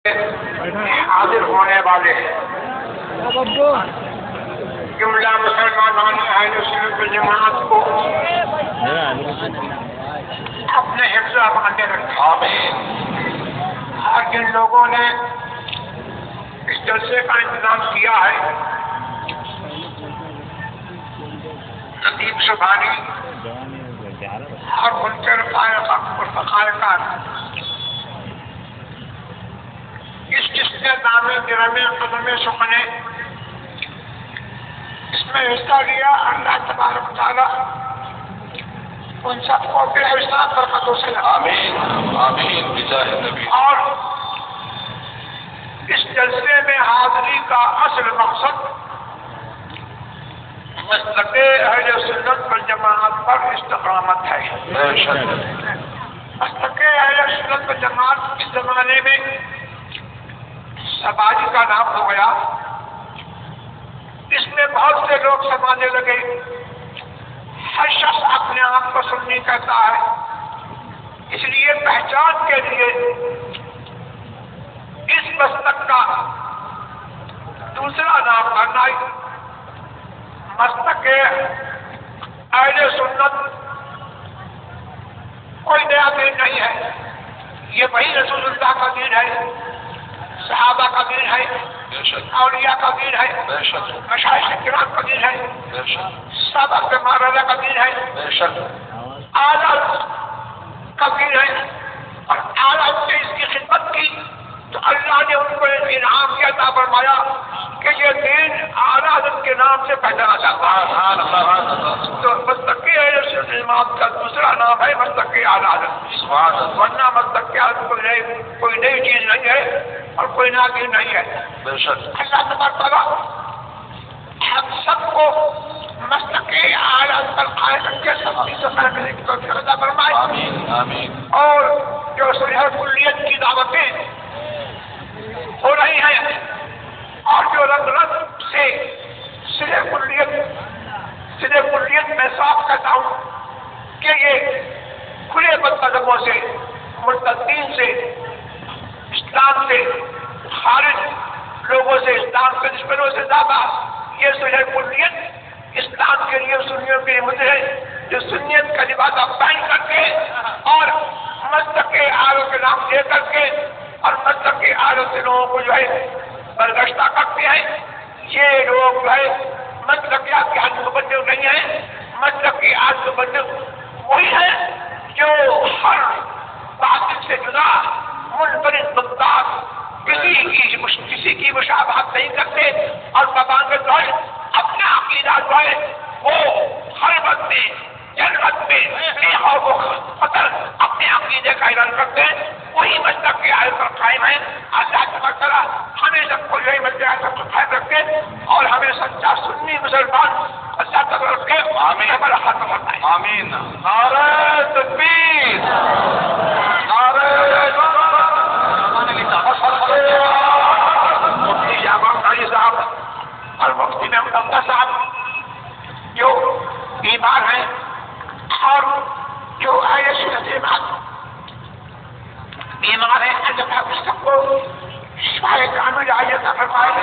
حاضر ہونے والے جملہ مسلمانوں اہل سنت والجماعت کو اپنے حفظ امان میں رکھا۔ اور جن لوگوں نے اس جلسے کا انتظام کیا ہے، نتیب سبحانی اور منکر فقائقات، اس نے دامے گرامے قدمے سکھنے اس میں حصہ لیا، اللہ تبارک و تعالیٰ ان سب کو پھر حساب برکتوں سے لگا۔ آمین آمین بجاہ نبی۔ اور اس جلسے میں حاضری کا اصل مقصد مسلک اہل سنت والجماعت پر استقامت ہے۔ مسلک اہل سنت والجماعت اس زمانے میں سماجی کا نام ہو گیا، اس میں بہت سے لوگ سمجھنے لگے، ہر شخص اپنے آپ کو سنی کہتا ہے، اس لیے پہچان کے لیے اس مسلک کا دوسرا نام کرنا مسلک اہل سنت کوئی نیا دین نہیں ہے، یہ وہی رسول اللہ کا دین ہے، صحابہ کا دین ہے، اولیاء کا دین ہے، مشائخ کرام کا دین ہے، سابق کے مہاراجا کا دین ہے، اعلیٰ کا دین ہے، اور اعلیٰ سے اس کی خدمت کی تو اللہ نے ان کو انعام کیا، عطا فرمایا کہ یہ دین اعلیٰ کے نام سے پہچانا جاتا ہے۔ تو مسلک اہل سنت والجماعت کا دوسرا نام ہے مسلک اعلیٰ، ورنہ مسلک کوئی نئی چیز نہیں ہے اور کوئی نیا دین نہیں ہے۔ اللہ تبارک تعالیٰ ہم سب کو مسلک اعلیٰ پر قائم رکھ کے سختی سے کرنے کی توفیق عطا فرمائے۔ آمین آمین۔ اور جو صلح کلیت کی دعوتیں ہو رہی ہیں اور جو رنگ رنگ سے صلح کلیت میں صاف کہتا ہوں کہ یہ کھلے مقدموں سے، مرتدین سے، اسلام سے خارج لوگوں سے، اسلام کے دشمنوں سے زیادہ یہ صلح کلیت اسلام کے لیے، سنیوں کے لیے مجھے جو سنیت کا لباس پہن کر کے اور مسلک اعلیٰ کے نام دے کر کے اور مسلک اعلیٰ سے لوگوں کو جو ہے برگشتہ کرتے ہیں، یہ لوگ جو ہے مسلک کے حد مبلغ نہیں ہیں۔ مسلک اعلیٰ مبلغ وہی ہے جو ہر باطل سے جدا، منفرد ممتاز، کسی کی مشابہت نہیں کرتے اور مبادئ جو ہے اپنا عقیدہ جو ہے وہ ہر وقت میں جنت میں بے خوف و خطر اپنے عقیدے کا اعلان کرتے ہیں، وہی مسلک کے اعلیٰ پر قائم ہے۔ اللہ تبارک تعالیٰ ہمیں سب کو یہی مسلک اعلیٰ پر قائم رکھے اور ہمیں سچا سنی مسلمان اللہ تبارک رکھے۔ آمین۔ ہمارا ہاتھ پکڑنا ہے۔ آمین۔ نعرہ تکبیر، نعرہ مفتی شہباز علی صاحب اور مفتی محمود عبدہ صاحب جو بیمار ہیں اور جو اہل سنت والجماعت بیمار ہیں، اللہ تعالیٰ سب کو شفائے کامل عطا فرمائے۔